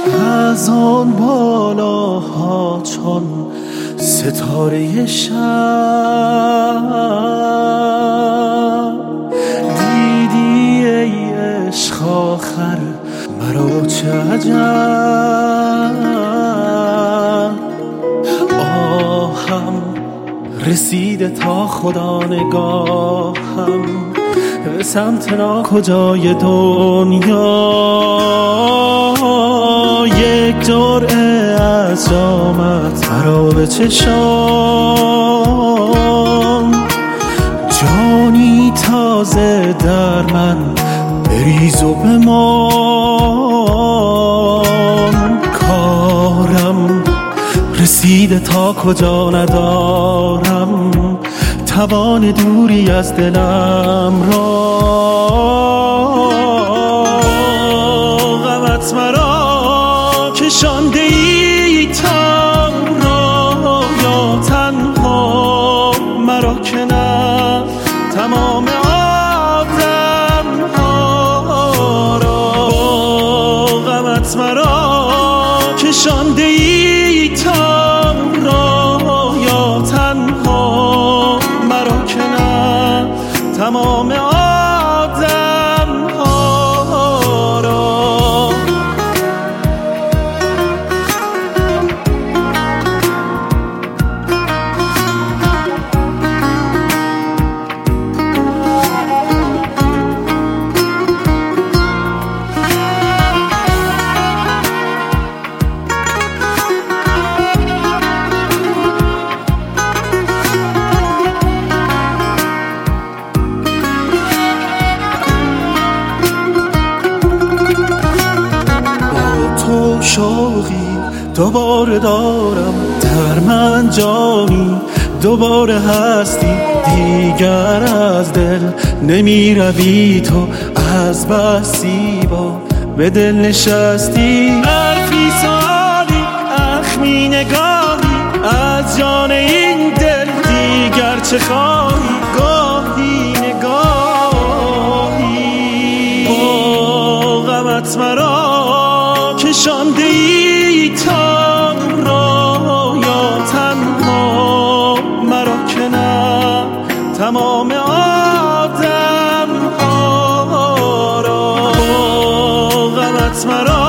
از آن بالاها چون ستاره شب دیدی ای عشق آخر مرا چه عجب. آهم رسیده تا خدا نگاهم به سمت ناکجای دنیا. یک جرعه از جامت مرا به چشام، جانی تازه در من بریز و بمان. کارم رسیده تا کجا ندارم توان دوری از دلم را. غمت مرا کشانده ای تا یا تنها مرا که نه تمام آدم ها را. غمت مرا کشانده ای تا یا تنها مرا که نه تمام آدم ها را. شوقی دوباره دارم در من جانی، دوباره هستی دیگر از دل نمی روی. تو از بسی با به دل نشستی. الفی سالی اخمی نگاهی از جان این دل دیگر چه خواهی. گاهی نگاهی با غمت مرا کشانده ای تا یا تنها مرا که نه تمام آدم ها را. غمت مرا